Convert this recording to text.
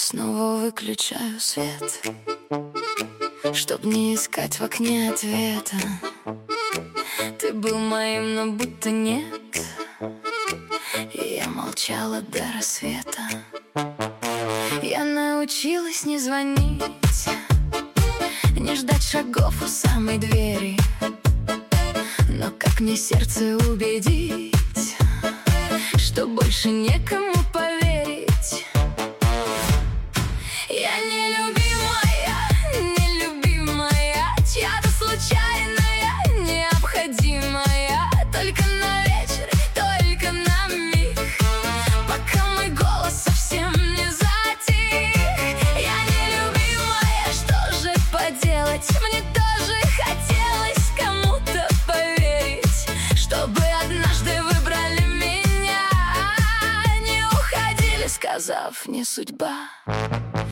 снова выключаю свет, чтоб не искать в окне ответа. Ты был моим, но будто нет, и я молчала до рассвета. Я научилась не звонить, не ждать шагов у самой двери. Но как мне сердце убедить, что больше некому поверить? Я нелюбимая, чья-то случайная, необходимая. Только на вечер, только на миг, пока мой голос совсем не затих. Я нелюбимая, что же поделать? Мне тоже хотелось кому-то поверить, чтобы однажды выбрали меня, не уходили, сказав: не судьба.